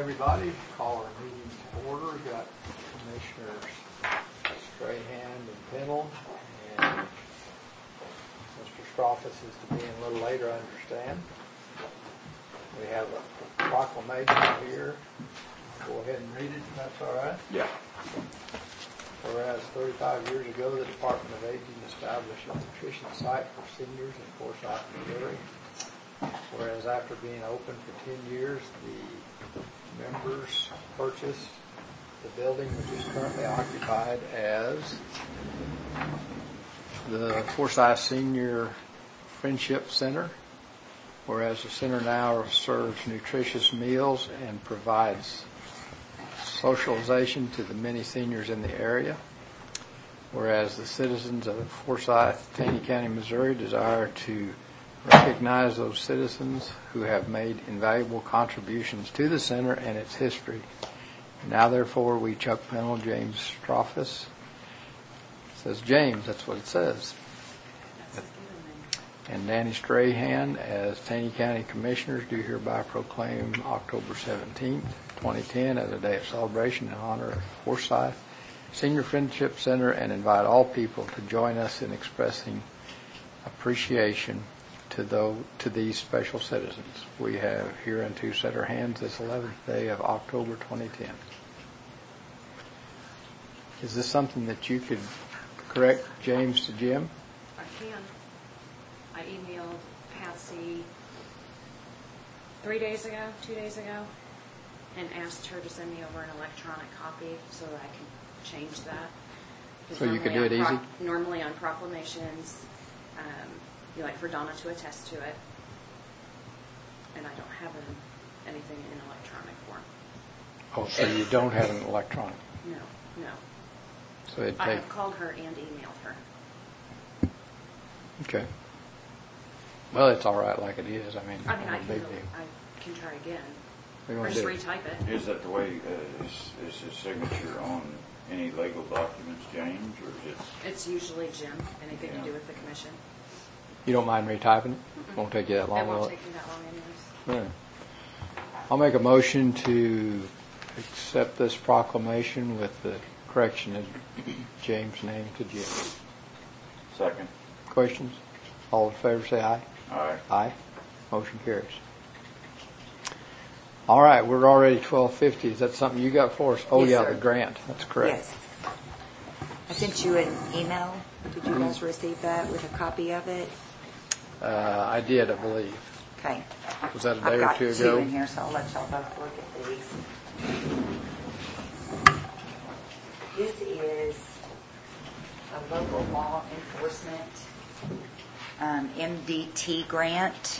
everybody. Call our meeting to order. We've got Commissioners Strahan and Pennell, and Mr. Strophes is to be in a little later, I understand. We have a proclamation here. Go ahead and read it, if that's all right. Yeah. Whereas 35 years ago, the Department of Aging established a nutrition site for seniors in Forsyth, Missouri. Whereas after being open for 10 years, the members purchased the building, which is currently occupied as the Forsyth Senior Friendship Center. Whereas the center now serves nutritious meals and provides socialization to the many seniors in the area. Whereas the citizens of Forsyth, Taney County, Missouri desire to recognize those citizens who have made invaluable contributions to the center and its history. Now, therefore, we, Chuck Pennell, James Strophes, says James, that's what it says, and Danny Strahan, as Taney County Commissioners, do hereby proclaim October 17th, 2010 as a day of celebration in honor of Forsyth Senior Friendship Center, and invite all people to join us in expressing appreciation to these special citizens. We have hereunto set our hands this 11th day of October 2010. Is this something that you could correct James to Jim? I can. I emailed Patsy 2 days ago, and asked her to send me over an electronic copy so that I can change that. So you could do it easy? Normally on proclamations, you like for Donna to attest to it, and I don't have anything in electronic form. Oh, so you don't have an electronic? No. So I have called her and emailed her. Okay. Well, it's all right like it is. I I can try again. Or just retype it. Is that the way, is his signature on any legal documents, James, or is it? It's usually Jim, anything to do with the commission. You don't mind retyping it? Won't take you that long, It will won't it? take me that long anyways. Yeah. I'll make a motion to accept this proclamation with the correction of James' name to Jim. Second. Questions? All in favor say aye. Aye. Aye. Motion carries. All right, we're already 12:50. Is that something you got for us? Oh, Yes, yeah, sir. the grant. That's correct. Yes. I sent you an email. Did you guys receive that with a copy of it? I did, I believe. Okay. Was that a I've day or got two two ago? in here, so I'll let y'all both look at these. This is a local law enforcement MDT grant.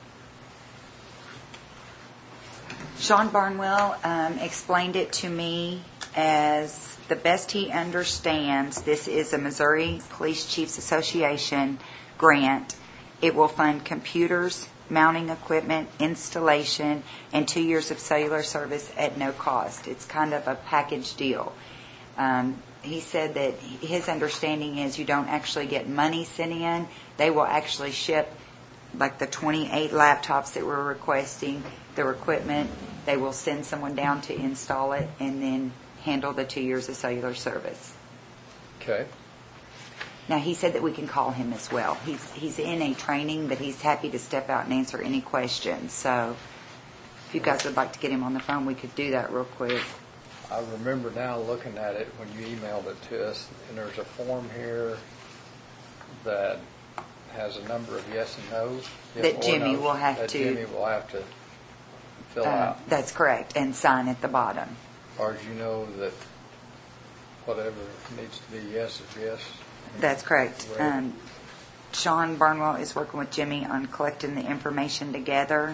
Sean Barnwell explained it to me as the best he understands. This is a Missouri Police Chiefs Association grant. It will fund computers, mounting equipment, installation, and 2 years of cellular service at no cost. It's kind of a package deal. He said that his understanding is you don't actually get money sent in. They will actually ship like the 28 laptops that we're requesting, their equipment. They will send someone down to install it and then handle the 2 years of cellular service. Okay. Now, he said that we can call him as well. He's in a training, but he's happy to step out and answer any questions. So if you guys would like to get him on the phone, we could do that real quick. I remember now looking at it when you emailed it to us, and there's a form here that has a number of yes and no's. That Jimmy will have that to... Jimmy will have to fill out. That's correct, and sign at the bottom. As far as you know, that whatever needs to be yes is yes. That's correct. Right. Sean Barnwell is working with Jimmy on collecting the information together.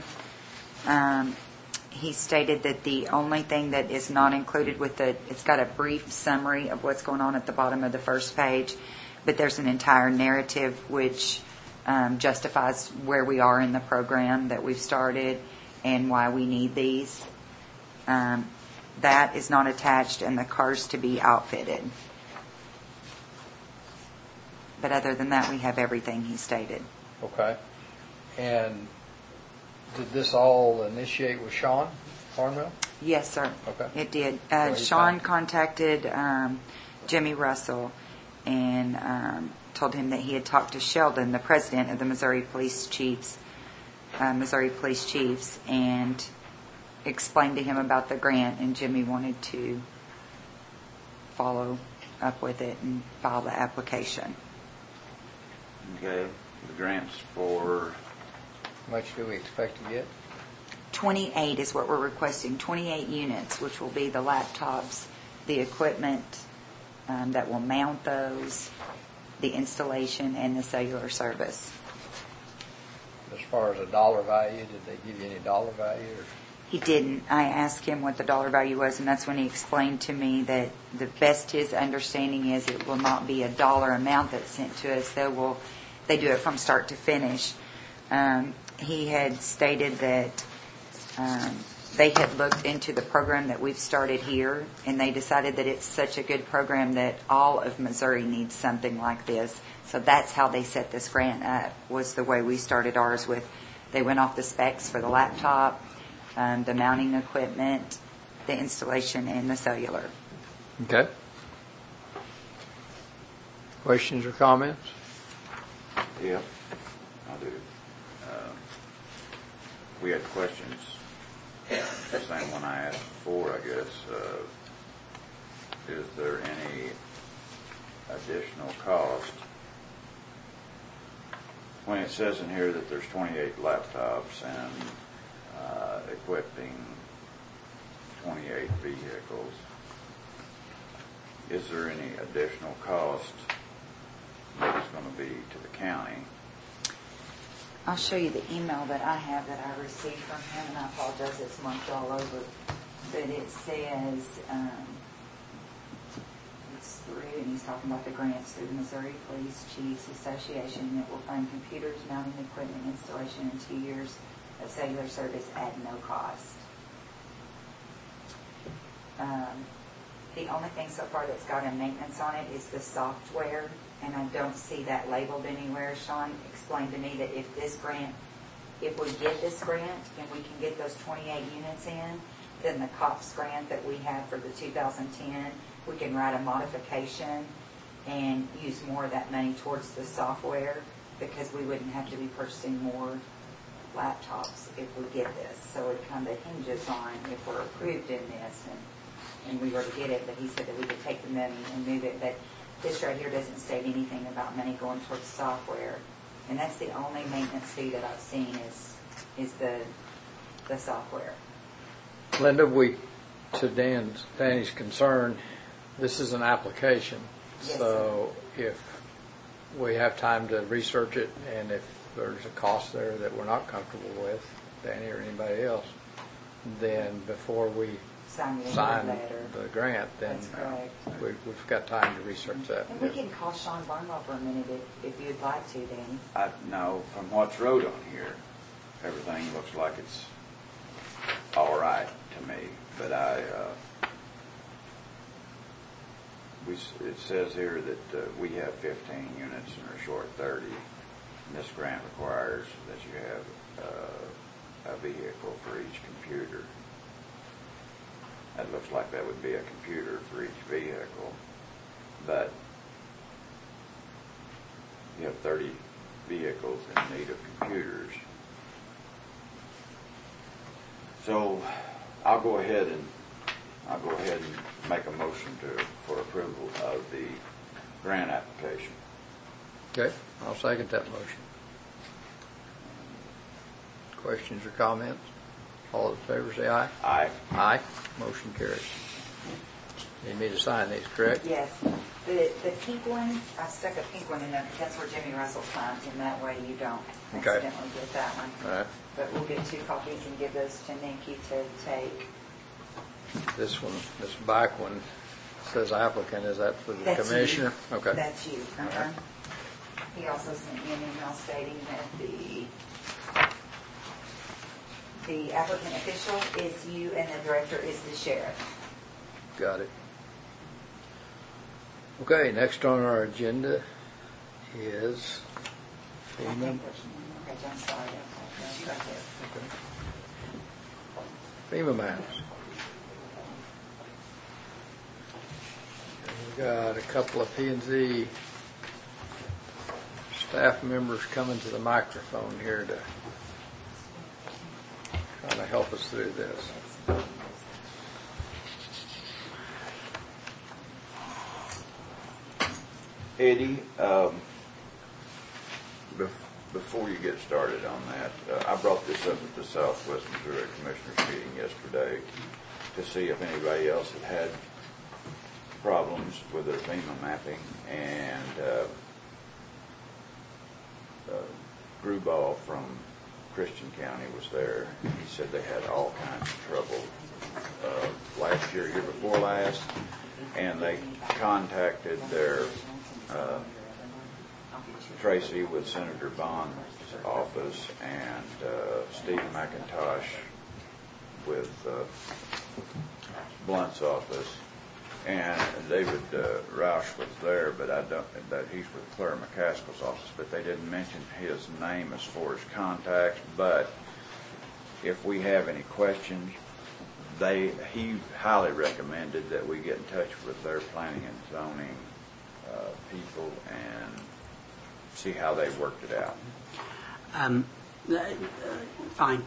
He stated that the only thing that is not included with it's got a brief summary of what's going on at the bottom of the first page, but there's an entire narrative which justifies where we are in the program that we've started and why we need these. That is not attached, and the cars to be outfitted. But other than that, we have everything he stated. Okay. And did this all initiate with Sean Barnwell? Yes, sir. Okay. It did. Well, he Sean found- contacted Jimmy Russell and told him that he had talked to Sheldon, the president of the Missouri Police Chiefs, and explained to him about the grant, and Jimmy wanted to follow up with it and file the application. Okay, the grants for, How much do we expect to get? 28 is what we're requesting, 28 units, which will be the laptops, the equipment that will mount those, the installation, and the cellular service. As far as a dollar value, did they give you any dollar value? Or? He didn't. I asked him what the dollar value was, and that's when he explained to me that the best his understanding is it will not be a dollar amount that's sent to us. They do it from start to finish. He had stated that they had looked into the program that we've started here, and they decided that it's such a good program that all of Missouri needs something like this. So that's how they set this grant up, was the way we started ours with. They went off the specs for the laptop, the mounting equipment, the installation, and the cellular. Okay. Questions or comments? yeah, I do. We had questions, the same one I asked before, I guess. Is there any additional cost? When it says in here that there's 28 laptops and equipping 28 vehicles, is there any additional cost that is going to be to the county? I'll show you the email that I have that I received from him, and I apologize, it's marked all over. But it says, it's through, and he's talking about the grants through the Missouri Police Chiefs Association that will fund computers, mounting equipment, installation, and 2 years of cellular service at no cost. The only thing so far that's got a maintenance on it is the software, and I don't see that labeled anywhere. Sean explained to me that if we get this grant and we can get those 28 units in, then the COPS grant that we have for the 2010, we can write a modification and use more of that money towards the software, because we wouldn't have to be purchasing more laptops if we get this. So it kind of hinges on if we're approved in this and we were to get it, but he said that we could take the money and move it. But this right here doesn't state anything about money going towards software. And that's the only maintenance fee that I've seen is the software. Linda, to Danny's concern, this is an application. Yes, So if we have time to research it, and if there's a cost there that we're not comfortable with, Danny or anybody else, then before we Sign the sign letter. the grant, then That's correct. we've got time to research that. And we can call Sean Barnwell for a minute if you'd like to, Danny. No, from what's wrote on here, everything looks like it's all right to me. But it says here that we have 15 units and are short 30. And this grant requires that you have a vehicle for each computer. That looks like that would be a computer for each vehicle. But you have 30 vehicles in need of computers. So I'll go ahead and make a motion for approval of the grant application. Okay, I'll second that motion. Questions or comments? All in favor, say aye. Aye. Aye. Motion carries. You need me to sign these, correct? Yes. The pink one, I stuck a pink one in there. That's where Jimmy Russell signs, and that way you don't Okay. accidentally get that one. All right. But we'll get 2 copies and give those to Nikki to take. This one, this back one says applicant. Is that for the That's commissioner? You. Okay. That's you. All right. He also sent me an email stating that the applicant official is you and the director is the sheriff. Got it. Okay, next on our agenda is I FEMA. think there's one. Okay, I'm sorry. That's right there. FEMA maps. We've got a couple of P&Z staff members coming to the microphone here to kind of help us through this. Eddie, before you get started on that, I brought this up at the Southwest Missouri Commissioners meeting yesterday to see if anybody else had problems with their FEMA mapping, and Gruball from Christian County was there. He said they had all kinds of trouble last year before last, and they contacted their Tracy with Senator Bond's office, and Steve McIntosh with Blunt's office, and David Roush was there, but he's with Claire McCaskill's office, but they didn't mention his name as far as contacts. But if we have any questions, he highly recommended that we get in touch with their planning and zoning people and see how they worked it out. Fine.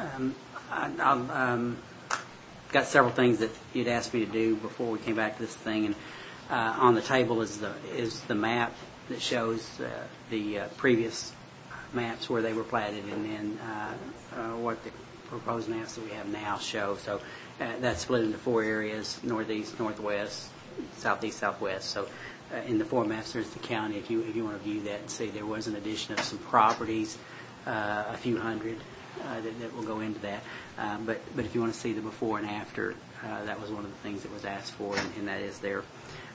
I'll got several things that you'd asked me to do before we came back to this thing, and on the table is the map that shows the previous maps where they were platted, and then what the proposed maps that we have now show. So that's split into 4 areas: northeast, northwest, southeast, southwest. So in the 4 maps, there's the county. If you want to view that and see, there was an addition of some properties, a few hundred that will go into that. But if you want to see the before and after, that was one of the things that was asked for, and that is there.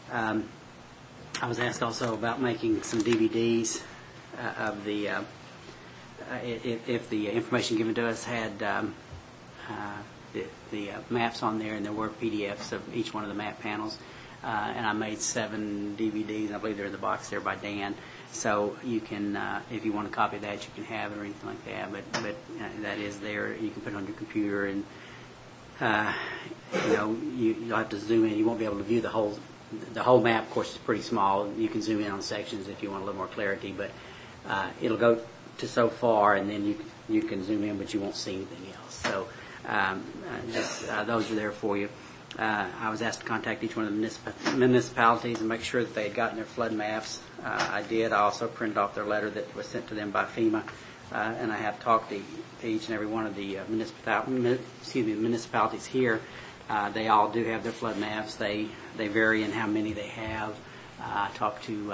I was asked also about making some DVDs of the if the information given to us had the maps on there, and there were PDFs of each one of the map panels. And I made 7 DVDs, and I believe they're in the box there by Dan. So you can, if you want a copy of that, you can have it or anything like that. But that is there. You can put it on your computer, and you'll have to zoom in. You won't be able to view the whole map. Of course, is pretty small. You can zoom in on sections if you want a little more clarity. But it'll go to so far, and then you can zoom in, but you won't see anything else. So those are there for you. I was asked to contact each one of the municipalities and make sure that they had gotten their flood maps. I did. I also printed off their letter that was sent to them by FEMA, and I have talked to each and every one of the municipalities here. They all do have their flood maps. They vary in how many they have. I talked to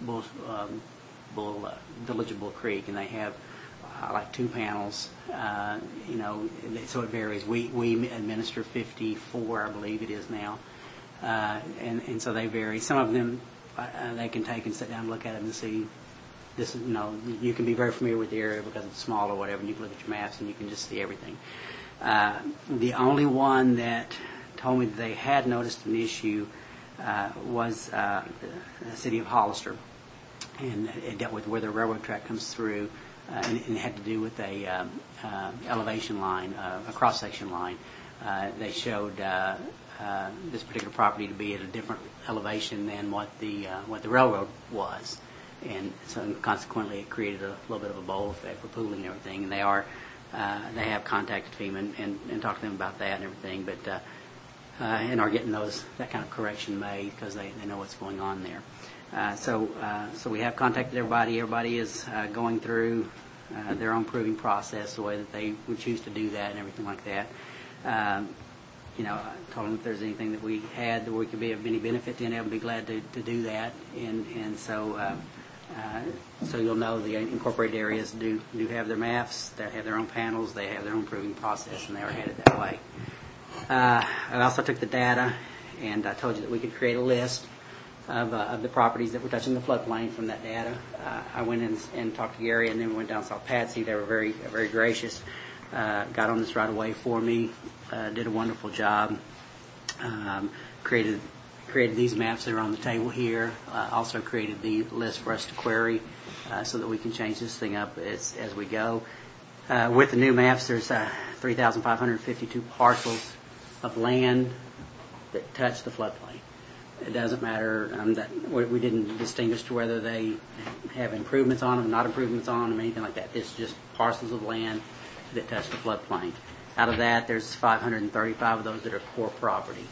Village of Bull Creek, and they have like 2 panels, so it varies. We administer 54, I believe it is now, and so they vary. Some of them they can take and sit down and look at them and see. This is, you can be very familiar with the area because it's small or whatever, and you can look at your maps and you can just see everything. The only one that told me that they had noticed an issue was the city of Hollister, and it dealt with where the railroad track comes through. And it had to do with a elevation line, a cross-section line. They showed this particular property to be at a different elevation than what the railroad was, and so consequently it created a little bit of a bowl effect for pooling and everything. And they have contacted FEMA and talked to them about that and everything, but and are getting that kind of correction made because they know what's going on there. So we have contacted everybody. Everybody is going through their own proving process, the way that they would choose to do that and everything like that. I told them if there's anything that we had that we could be of any benefit to any of them, be glad to do that. And so you'll know the incorporated areas do have their maps, they have their own panels, they have their own proving process, and they are headed that way. I also took the data, and I told you that we could create a list of the properties that were touching the floodplain from that data. I went in and talked to Gary, and then we went down and saw Patsy. They were very, very gracious. Got on this right away for me. Did a wonderful job. Created these maps that are on the table here. Also created the list for us to query so that we can change this thing up as we go. With the new maps, there's 3,552 parcels of land that touch the floodplain. It doesn't matter that we didn't distinguish to whether they have improvements on them, not improvements on them, anything like that. It's just parcels of land that touch the floodplain. Out of that, there's 535 of those that are core property.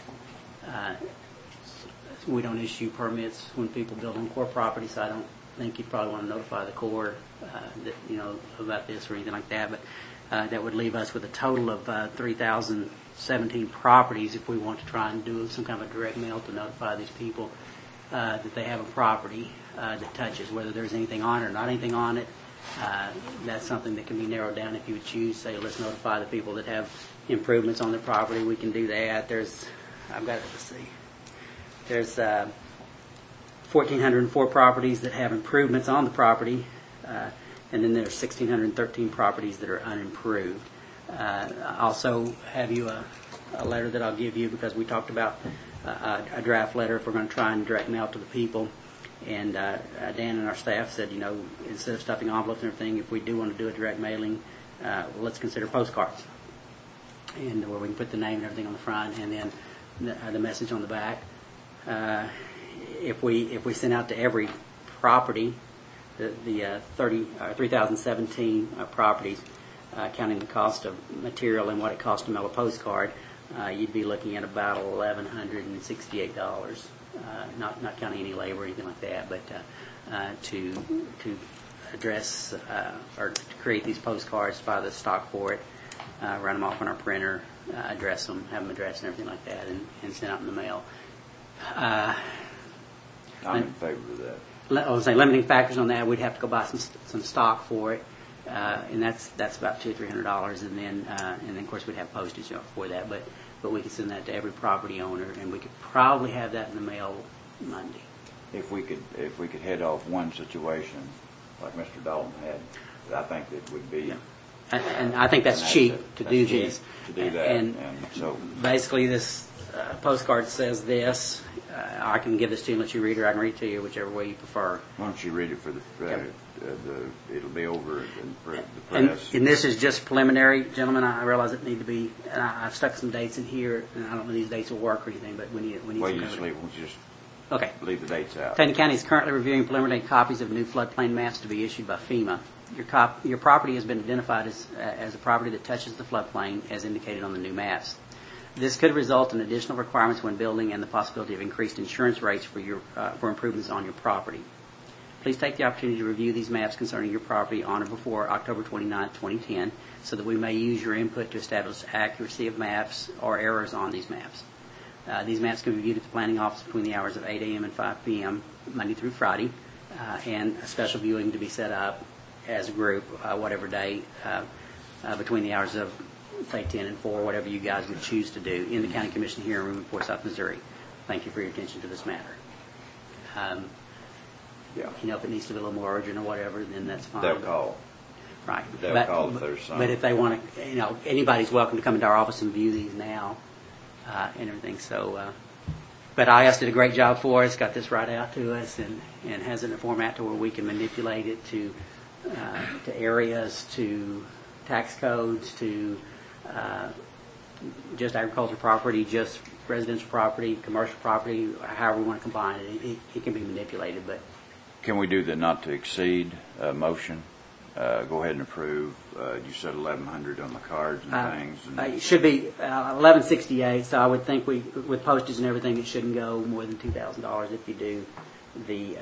We don't issue permits when people build on core property, so I don't think you'd probably want to notify the Corps that, about this or anything like that. But that would leave us with a total of 3,017 properties if we want to try and do some kind of a direct mail to notify these people that they have a property that touches, whether there's anything on it or not anything on it. That's something that can be narrowed down if you would choose. Say, let's notify the people that have improvements on their property. We can do that. There's 1,404 properties that have improvements on the property, and then there's 1,613 properties that are unimproved. I also have you a letter that I'll give you because we talked about a draft letter if we're going to try and direct mail to the people. And Dan and our staff said, instead of stuffing envelopes and everything, if we do want to do a direct mailing, let's consider postcards, and where we can put the name and everything on the front, and then the message on the back. If we send out to every property, the 3,017 properties, counting the cost of material and what it costs to mail a postcard, you'd be looking at about $1,168. Not counting any labor or anything like that, but to address or to create these postcards, buy the stock for it, run them off on our printer, address them, have them addressed and everything like that, and send out in the mail. I'm in favor of that. I was saying limiting factors on that. We'd have to go buy some stock for it, and that's about $200 or $300, and then of course we'd have postage for that. But we could send that to every property owner, and we could probably have that in the mail Monday. If we could head off one situation like Mr. Dalton had, I think it would be. Yeah. And I think that's cheap to do this. To do that, and so basically this postcard says this. I can give this to you and let you read it, or I can read it to you, whichever way you prefer. Why don't you read it for it'll be over in the And press. this is just preliminary, gentlemen. I realize it need to be, and I've stuck some dates in here, and I don't know if these dates will work or anything, but we need Well, some you kind just of- leave, we'll just Okay. leave the dates out. Taney County is currently reviewing preliminary copies of new floodplain maps to be issued by FEMA. Your property has been identified as a property that touches the floodplain as indicated on the new maps. This could result in additional requirements when building and the possibility of increased insurance rates for improvements on your property. Please take the opportunity to review these maps concerning your property on or before October 29, 2010, so that we may use your input to establish accuracy of maps or errors on these maps. These maps can be viewed at the planning office between the hours of 8 a.m. and 5 p.m. Monday through Friday, and a special viewing to be set up as a group, whatever day, between the hours of, say, 10 and 4, whatever you guys would choose to do, in the County Commission hearing room in Fort South, Missouri. Thank you for your attention to this matter. Yeah. If it needs to be a little more urgent or whatever, then that's fine. They'll call. Right. They'll call if there's some. But if they want to, anybody's welcome to come into our office and view these now and everything. So, but IS did a great job for us, got this right out to us, and has it in a format to where we can manipulate it to areas, to tax codes, to just agricultural property, just residential property, commercial property, however we want to combine it. It can be manipulated, but. Can we do the not to exceed motion? Go ahead and approve. You said 1,100 on the cards and things. It should be 1,168. So I would think with postage and everything, it shouldn't go more than $2,000 if you do the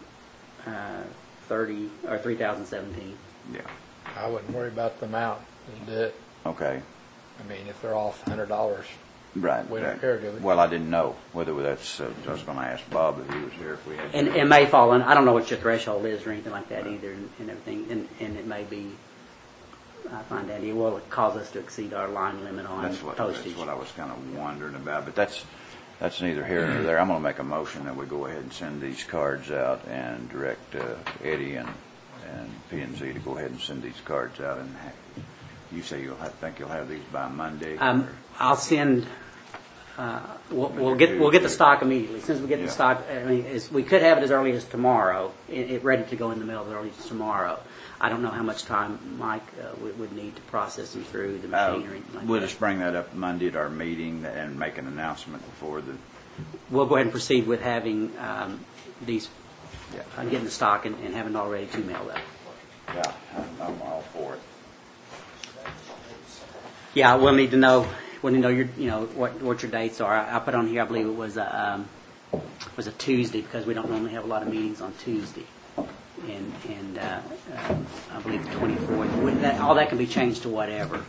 30 or 3,017. Yeah. I wouldn't worry about the amount. Just do it. Okay. I mean, if they're off $100, Right. we don't care, do we? Well, I didn't know whether that's. I was going to ask Bob if he was here if we had. And it may fall in. I don't know what your threshold is or anything like that either, and everything. And it may be. I find that it will cause us to exceed our line limit on postage. That's what I was kind of wondering about. But that's neither here nor there. I'm going to make a motion that we go ahead and send these cards out and direct Eddie and P&Z to go ahead and send these cards out. And you say think you'll have these by Monday. I'll send. We'll get the stock immediately. Since we get the stock, I mean, we could have it as early as tomorrow. It ready to go in the mail as early as tomorrow. I don't know how much time Mike would need to process them through the machine or anything like We'll that. just bring that up Monday at our meeting and make an announcement before we'll go ahead and proceed with having these, getting the stock and having it all ready to mail up. Yeah, I'm all for it. Yeah, we'll need to know your, what your dates are. I put on here, I believe it was a Tuesday, because we don't normally have a lot of meetings on Tuesday. And I believe the 24th. All that can be changed to whatever.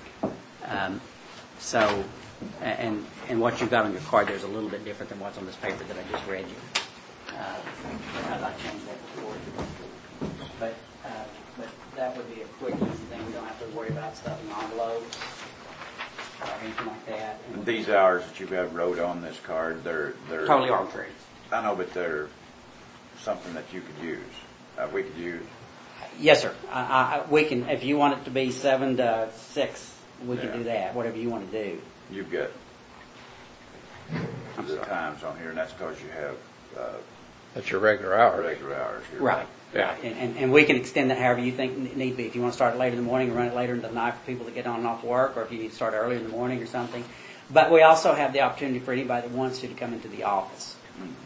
So, and what you've got on your card there's a little bit different than what's on this paper that I just read you. I changed that before. But that would be a quick, easy thing. We don't have to worry about stuffing envelopes or anything like that. And These hours that you have wrote on this card, they're totally arbitrary. I know, but they're something that you could use. We could use. Yes, sir. We can, if you want it to be 7 to 6, we can do that. Whatever you want to do. You've got the times on here, and that's because you have That's your regular hours. regular hours here. Right. Yeah. And we can extend that however you think need be. If you want to start it later in the morning and run it later in the night for people to get on and off work, or if you need to start earlier in the morning or something. But we also have the opportunity for anybody that wants to come into the office.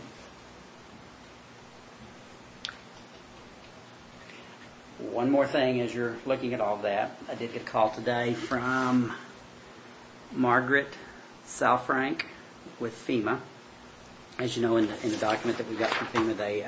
One more thing as you're looking at all that, I did get a call today from Margaret Salfrank with FEMA. As you know, in the document that we got from FEMA, they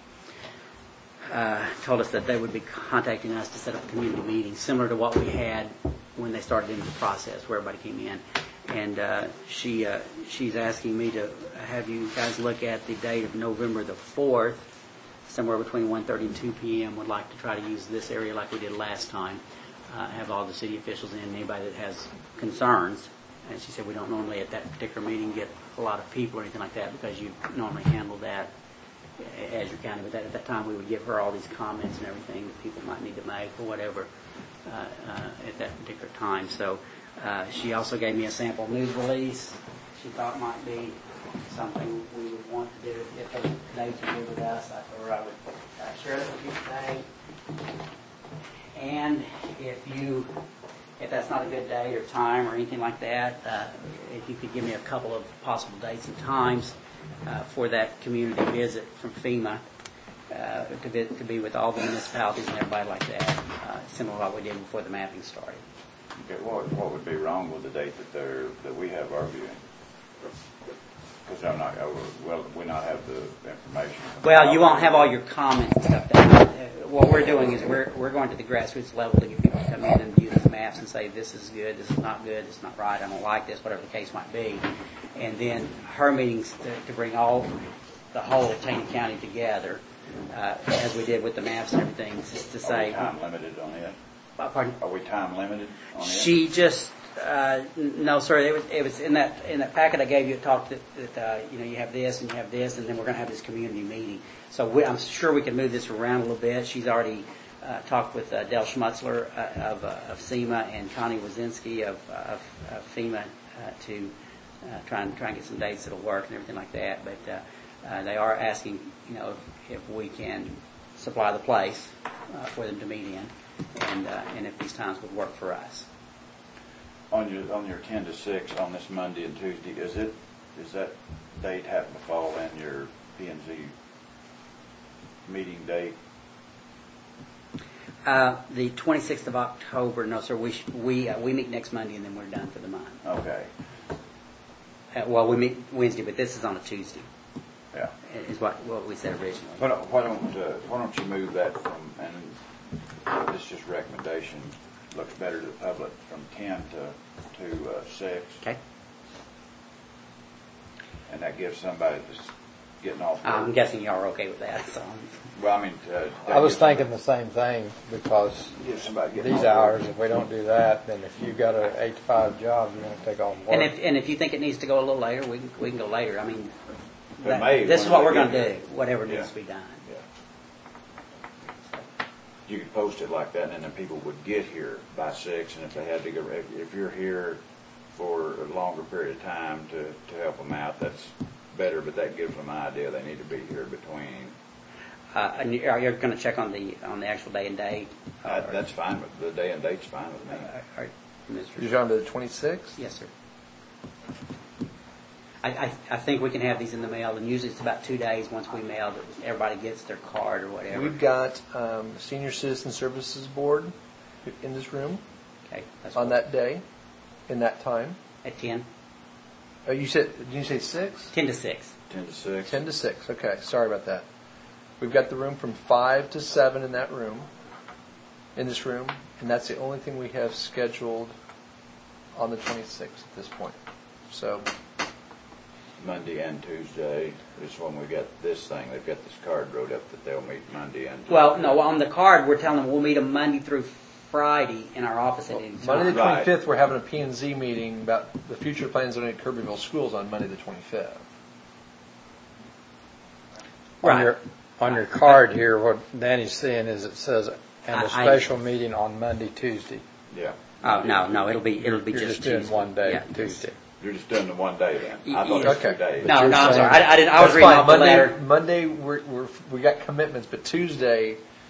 told us that they would be contacting us to set up a community meeting, similar to what we had when they started into the process, where everybody came in. And she's asking me to have you guys look at the date of November the 4th, somewhere between 1:30 and 2 p.m. Would like to try to use this area like we did last time. Have all the city officials in, anybody that has concerns. And she said we don't normally at that particular meeting get a lot of people or anything like that, because you normally handle that as your county. But at that time we would give her all these comments and everything that people might need to make or whatever at that particular time. So she also gave me a sample news release she thought might be something we would want to do if those dates are good with us. I told her I would share that with you today. And if that's not a good day or time or anything like that, if you could give me a couple of possible dates and times for that community visit from FEMA to be with all the municipalities and everybody like that, similar to what we did before the mapping started. Okay, what would be wrong with the date that we have our viewing? Because we not have the information. Well, you won't have all your comments and stuff down. What we're doing is we're going to the grassroots level to get people to come in and view the maps and say this is good, this is not good, this is not right, I don't like this, whatever the case might be. And then her meetings to bring the whole Taney County together, as we did with the maps and everything, just to say. Are we time limited on it? Pardon? Are we time limited on it? She just no, sir. It was in that packet I gave you. It talked that you have this and you have this, and then we're going to have this community meeting. So I'm sure we can move this around a little bit. She's already talked with Del Schmutzler of SEMA and Connie Wazinski of FEMA to try and get some dates that'll work and everything like that. But they are asking, if we can supply the place for them to meet in, and if these times would work for us. On your 10 to 6 on this Monday and Tuesday, is that date happen to fall in your P&Z meeting date? The 26th of October, no, sir. We meet next Monday and then we're done for the month. Okay. Well, we meet Wednesday, but this is on a Tuesday. Yeah. Is what we said originally. Why don't you move that from, and this is just recommendation, looks better to the public, from 10 to 6. Okay. And that gives somebody that's getting off work. I'm guessing y'all are okay with that. So. Well, I mean, I was thinking the same thing, because give somebody getting these off work. hours, if we don't do that, then if you've got an 8 to 5 job, you're going to take off work. And if you think it needs to go a little later, we can go later. I mean, when this is what we're they going to get do. Whatever Yeah. needs to be done. Yeah. You could post it like that, and then people would get here by 6, and if they had to go, if you're here for a longer period of time to help them out, that's better, but that gives them an idea they need to be here between. And you're going to check on the actual day and date? That's fine, with the day and date's fine with me. All right, Mr. You're talking about the 26th? Yes, sir. I think we can have these in the mail, and usually it's about 2 days once we mail that everybody gets their card or whatever. We've got Senior Citizen Services Board in this room Okay, that's on cool. that day, in that time. At 10? Did you say 6? 10 to 6. 10 to 6. 10 to 6. Okay, sorry about that. We've got the room from 5 to 7 in that room, in this room, and that's the only thing we have scheduled on the 26th at this point. So, Monday and Tuesday is when we got this thing. They've got this card wrote up that they'll meet Monday and Tuesday. Well, no, on the card, we're telling them we'll meet them Monday through Friday in our office at any time. Monday the Right. 25th, we're having a P&Z meeting about the future plans on Kirbyville schools on Monday the 25th. Right. On your card here, what Danny's saying is it says, and a I- special meeting on Monday, Tuesday. Yeah. Oh, no, it'll be You're just doing Tuesday. one day, Yeah. Tuesday. You're just doing the one day then. I thought it was Okay. 2 days. No, you're I'm saying- sorry. I was That's reading fine. off the letter. Monday we got commitments, but Tuesday,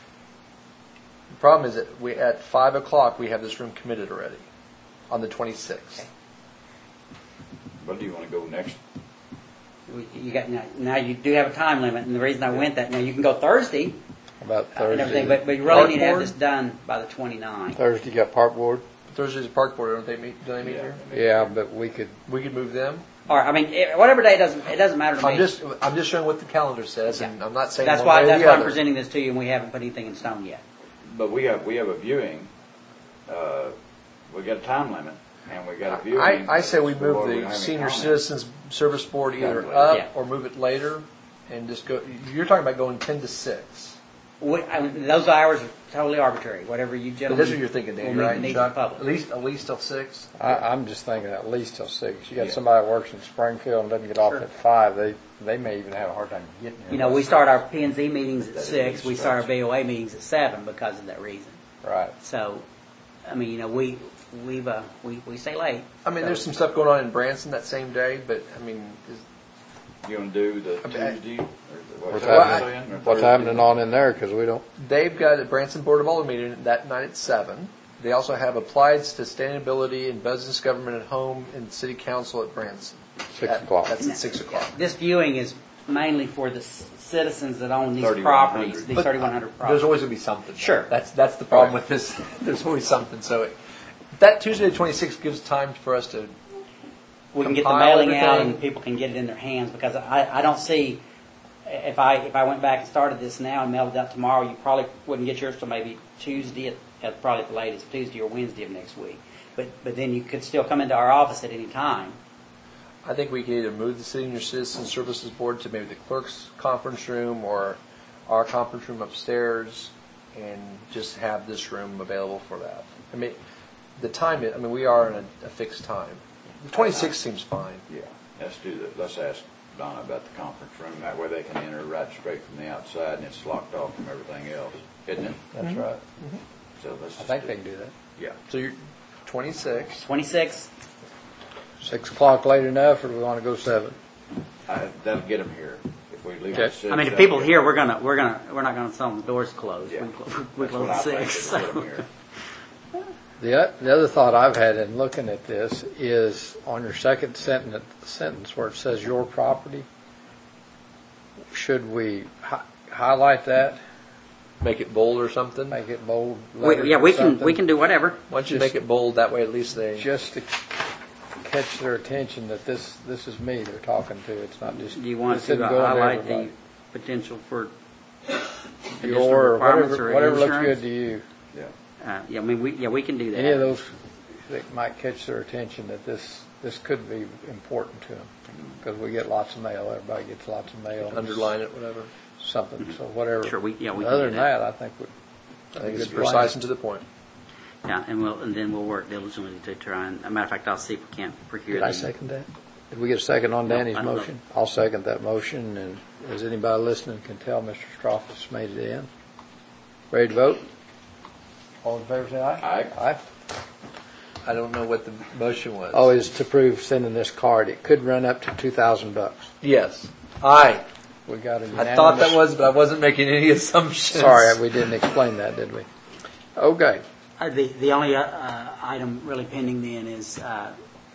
the problem is that we at 5 o'clock we have this room committed already on the 26th. Okay. But do you want to go next? You got now you do have a time limit, and the reason I went that now you can go Thursday About and everything, Thursday. but you really need to have Park this done by the 29th. Thursday, you got park board? Thursday's a park board, don't they meet? Do they meet Yeah. here? Yeah, but we could, We could move them. Or I mean, whatever day it doesn't matter to me. I'm just showing what the calendar says, and I'm not saying That's one why way or that's the why I'm other. presenting this to you, and we haven't put anything in stone yet. But we have a viewing. We got a time limit, and we got a viewing. I say we Before move we the have any Senior comments. Citizens Service Board either Yeah. up Yeah. or move it later, and just go. You're talking about going 10 to 6. Those hours are totally arbitrary. Whatever you But gentlemen. this is what you're thinking, Danny, will meet right? the needs of the Chuck? public. At least till 6. I'm just thinking at least till 6. You got Yeah. somebody that works in Springfield and doesn't get off Sure. at 5, they may even have a hard time getting here. You know, we start our P&Z meetings at That is 6. We start our instruction. BOA meetings at 7 because of that reason. Right. So, I mean, you know, we stay late. I mean, So- there's some stuff going on in Branson that same day, but I mean, You want to do the Okay. Tuesday? Or What's Thursday, happening, or what's Thursday? happening on in there, because we don't, they've got a Branson Board of Aldermen meeting that night at 7. They also have applied sustainability and business government at home and city council at Branson. 6 o'clock. That's at 6 o'clock. This viewing is mainly for the citizens that own these 3,100. properties, these But 3,100 There's properties. always going to be something. Sure. That's the problem Right. with this. There's always something. So that Tuesday the 26th gives time for us to. We can get the compile mailing out everything. and people can get it in their hands, because I don't see, if I went back and started this now and mailed it out tomorrow, you probably wouldn't get yours till maybe Tuesday, at probably at the latest, Tuesday or Wednesday of next week. But then you could still come into our office at any time. I think we could either move the Senior Citizen Services Board to maybe the clerk's conference room or our conference room upstairs, and just have this room available for that. I mean, the time. I mean, we are in a fixed time. The 26th seems fine. Yeah, let's do that. Let's ask Donna about the conference room. That way they can enter right straight from the outside, and it's locked off from everything else, isn't it? that's right. So let's I just think do they can do that. Yeah. So you're 26. 26, 6 o'clock late enough, or do we want to go 7? That'll get them here. If we leave Okay. at 6. I mean, if that'll people get here, them. we're not going to tell them the doors closed. Yeah. We That's close what at I think, 6. is get 'em So. here. The other thought I've had in looking at this is on your second sentence where it says your property, should we highlight that, Make it bold or something. make it bold? We letters or can something? do whatever. Why don't you Just- make it bold? That way, at least they. Just to catch their attention that this is me they're talking to. It's not just. Do you want this to isn't going highlight the everybody. potential for additional Your, or requirements whatever, or whatever looks insurance? good to you. Yeah. Yeah, I mean, we can do that. Any of those that might catch their attention that this could be important to them, because we get lots of mail. Everybody gets lots of mail. Underline it, whatever. Something. So whatever. Sure, we can Other do than that. that, I think we. I think it's good precise plan. and to the point. Yeah, and then we'll work diligently to try and, as a matter of fact, I'll see if we can't procure Did I the- second that? Did we get a second on No, Danny's I don't know. motion? I'll second that motion, and as anybody listening can tell, Mr. Strauss made it in. Ready to vote? All in favor, say aye. Aye. Aye. I don't know what the motion was. Oh, is to approve sending this card. It could run up to $2,000. yes. Aye. We got a unanimous. I thought that was, but I wasn't making any assumptions. Sorry, we didn't explain that, did we? Okay. The only item really pending then is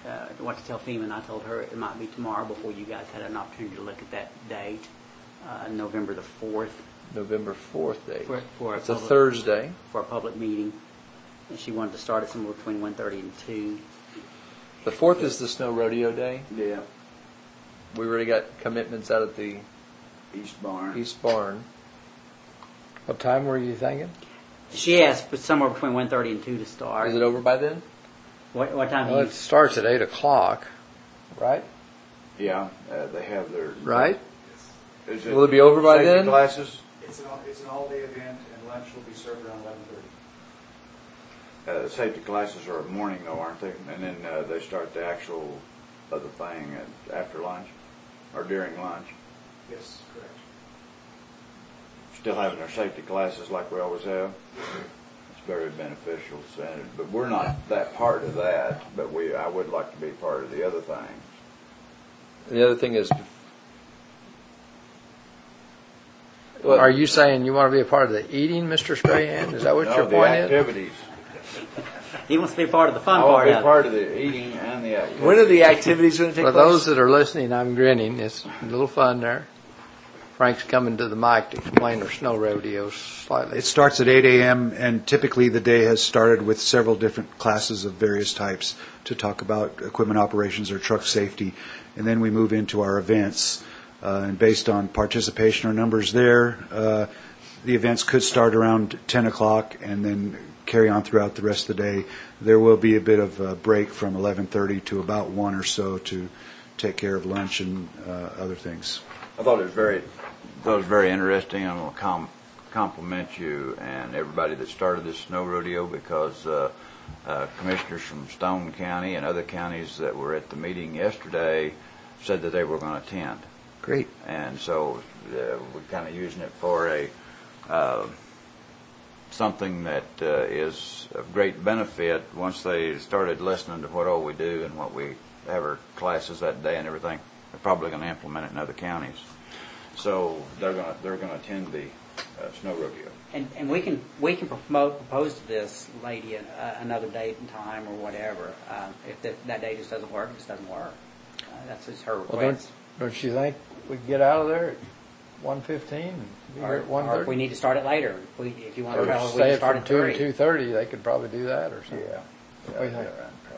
what to tell FEMA, and I told her it might be tomorrow before you guys had an opportunity to look at that date, November the 4th. November 4th date. For It's a Thursday. For a public meeting. And she wanted to start it somewhere between 1:30 and 2. The 4th is the snow rodeo day. Yeah. We already got commitments out at the East Barn. East Barn. What time were you thinking? She asked for somewhere between 1:30 and 2 to start. Is it over by then? What time do Well, you... it starts at 8 o'clock, right? Yeah, they have their. Right? Is Will it be over by safety then? Classes? It's an all-day event, and lunch will be served around 11:30. Safety classes are morning though, aren't they? And then they start the actual other thing after lunch or during lunch. Yes, correct. Still having their safety classes like we always have. It's very beneficial. But we're not that part of that. But I would like to be part of the other things. And the other thing is, Are you saying you want to be a part of the eating, Mr. Strahan? Is that what your point the is? activities. He wants to be part of the fun I want part to of be it. part of the eating and the activities. when are the activities going to take For place? those that are listening, I'm grinning. It's a little fun there. Frank's coming to the mic to explain their snow rodeos slightly. It starts at 8 a.m., and typically the day has started with several different classes of various types to talk about equipment operations or truck safety. And then we move into our events. And based on participation or numbers there, the events could start around 10 o'clock and then carry on throughout the rest of the day. There will be a bit of a break from 11:30 to about 1 or so to take care of lunch and other things. I thought it was very interesting. I'm going to compliment you and everybody that started this snow rodeo because commissioners from Stone County and other counties that were at the meeting yesterday said that they were going to attend. Great. And so we're kind of using it for a something that is of great benefit once they started listening to what all we do and what we have our classes that day and everything. They're probably going to implement it in other counties. So they're going to attend the snow rodeo. And we can propose to this lady another date and time or whatever. If that day just doesn't work, it just doesn't work. That's just her Well, request. don't you think we could get out of there at 1:15 and be here at Or if we 1:30? need to start it later. If you want to Or travel, we say can it start from at 2 3. to 2:30, they could probably do that or something. Yeah. What do you think?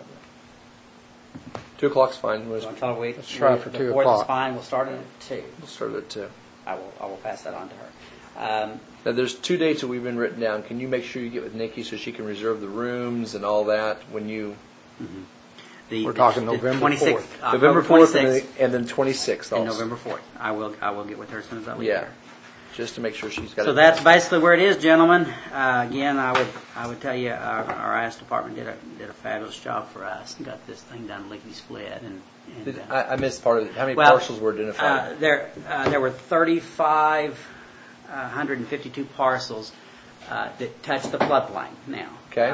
2 o'clock's fine. So until Let's try for the 2 4th o'clock. is fine. We'll start it at 2. We'll start at 2. I will pass that on to her. Now, there's 2 dates that we've been written down. Can you make sure you get with Nikki so she can reserve the rooms and all that when you... We're talking November 26th, 4th. November October 4th and then 26th also. and November 4th. I will get with her as soon as I leave Yeah. here. Just to make sure she's got So it. that's basically where it is, gentlemen. Again, I would tell you our IS department did a fabulous job for us and got this thing done lickety split. I missed part of it. How many Well, parcels were identified? There were 3,552 parcels that touch the floodplain now. Okay.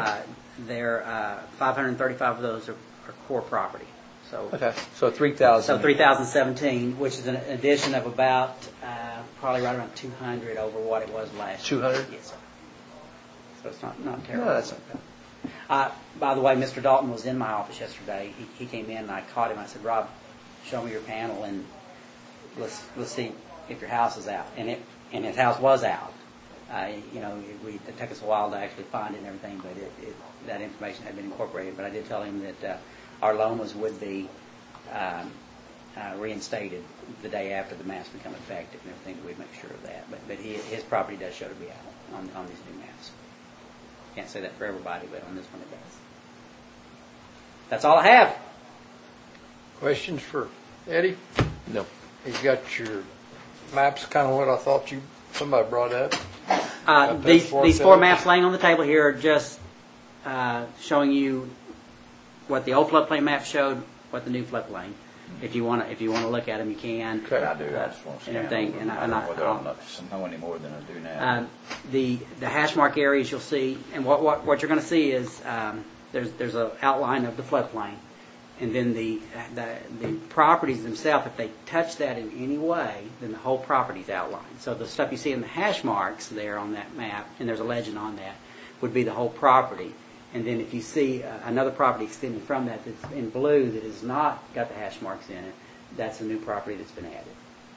535 of those are core property. So Okay, so 3,000. So 3,017, which is an addition of about probably right around 200 over what it was last year. 200? Yes, sir. So it's not terrible. No, that's By the way, Mr. Dalton was in my office yesterday. He came in and I caught him. I said, "Rob, show me your panel and let's see if your house is out." And his house was out. It took us a while to actually find it and everything, but that information had been incorporated. But I did tell him that our loans would be reinstated the day after the maps become effective and everything. We'd make sure of that. But his property does show to be out on these new maps. Can't say that for everybody, but on this one it does. That's all I have. Questions for Eddie? No. You got your maps, kind of what I thought somebody brought up. These 4 maps laying on the table here are just showing you what the old floodplain map showed, what the new floodplain. If you want to look at them, you can. Okay, I do. I just want to And everything, and I don't know whether I'm not know any more than I do now. The hash mark areas you'll see, and what you're going to see is there's an outline of the floodplain, and then the properties themselves. If they touch that in any way, then the whole property's outlined. So the stuff you see in the hash marks there on that map, and there's a legend on that, would be the whole property. And then if you see another property extending from that that's in blue that has not got the hash marks in it, that's a new property that's been added.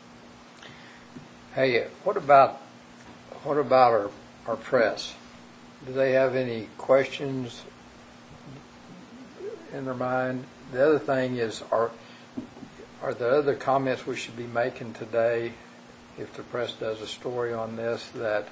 Hey, what about our press? Do they have any questions in their mind? The other thing is, are there other comments we should be making today if the press does a story on this that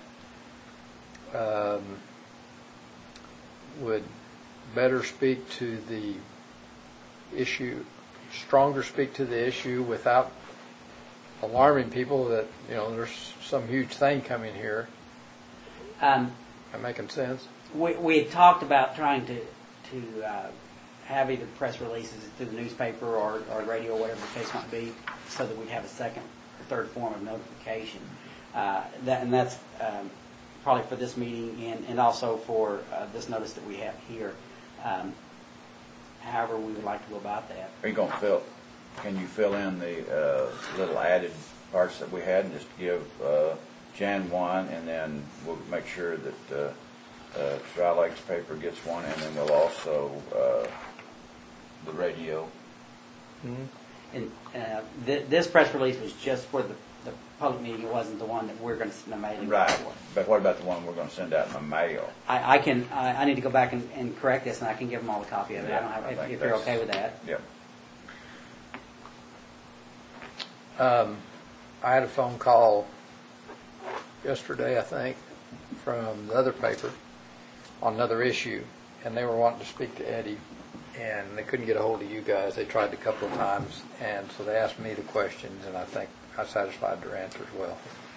would better speak to the issue, stronger speak to the issue without alarming people that, there's some huge thing coming here? Am I making sense? We had talked about trying to have either press releases through the newspaper or radio, or whatever the case might be, so that we'd have a second or third form of notification. That's probably for this meeting and also for this notice that we have here. However, we would like to go about that. Are you going to can you fill in the little added parts that we had and just give Jan one, and then we'll make sure that Dry Lakes paper gets one, and then we'll also the radio. Mm-hmm. And this press release was just for the public meeting. It wasn't the one that we're going to send the mailing. Right. But what about the one we're going to send out in the mail? I need to go back and correct this, and I can give them all a copy of it. Yeah, I don't have, if you're okay with that. Yep. I had a phone call yesterday, I think, from the other paper on another issue, and they were wanting to speak to Eddie, and they couldn't get a hold of you guys. They tried a couple of times, and so they asked me the questions, and I think I satisfied their answers well.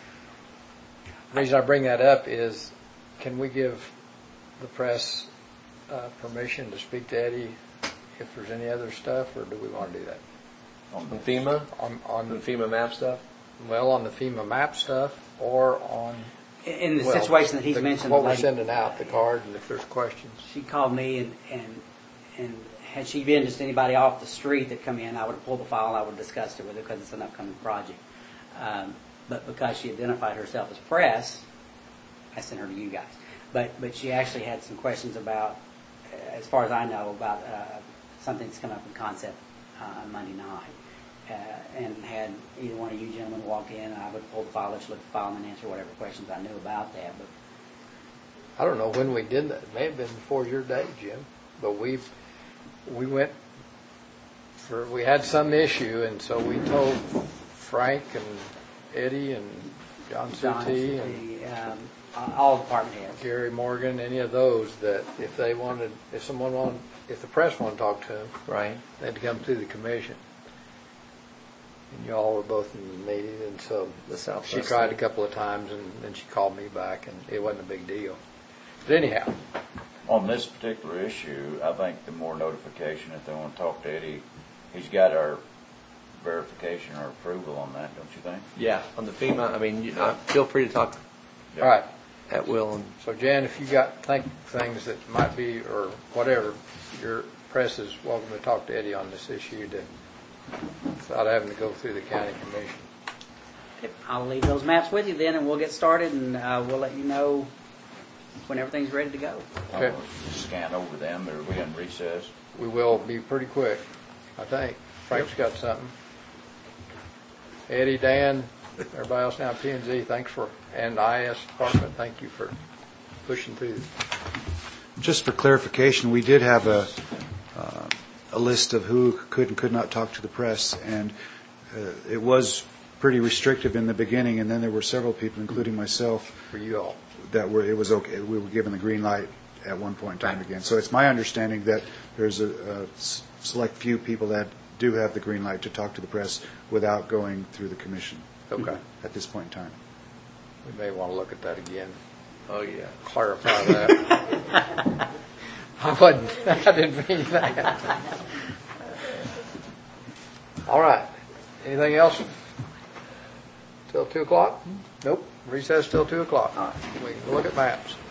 The reason I bring that up is, can we give the press permission to speak to Eddie if there's any other stuff, or do we want to do that? On FEMA? On the FEMA map stuff? Well, on the FEMA map stuff, or on in the situation that he's mentioned. What we're sending out, the card, and if there's questions. She called me, and had she been just anybody off the street that come in, I would have pulled the file and I would have discussed it with her because it's an upcoming project. But because she identified herself as press, I sent her to you guys. But she actually had some questions about, as far as I know, about something that's coming up in concept on Monday night. And had either one of you gentlemen walk in, and I would pull the file, let you look at the file, and answer whatever questions I knew about that. But I don't know when we did that. It may have been before your day, Jim. But we went for, we had some issue, and so we told Frank and Eddie and John Sutti and all department heads, Gary Morgan, any of those, that if they wanted, if the press wanted to talk to them, right, they had to come through the commission. And you all were both in the meeting, and so she tried a couple of times, and then she called me back, and it wasn't a big deal. But anyhow, on this particular issue, I think the more notification, if they want to talk to Eddie, he's got our verification or approval on that, don't you think? Yeah, on the FEMA, I mean, feel free to talk. All right. At will. And so, Jan, if you got things that might be, or whatever, your press is welcome to talk to Eddie on this issue without having to go through the county commission. I'll leave those maps with you then, and we'll get started, and we'll let you know when everything's ready to go. Okay. I'll scan over them. Are we in recess? We will be pretty quick, I think. Frank's got something. Eddie, Dan, everybody else now at P&Z, thanks for, and IS department, thank you for pushing through. Just for clarification, we did have a list of who could and could not talk to the press, and it was pretty restrictive in the beginning, and then there were several people, including myself, for you all, that it was okay. We were given the green light at one point in time again. So it's my understanding that there's a select few people that do have the green light to talk to the press without going through the commission. Okay. At this point in time. We may want to look at that again. oh yeah, Clarify that. I didn't mean that. All right. Anything else? Till 2 o'clock? Nope. Recess till 2 o'clock. We can look at maps.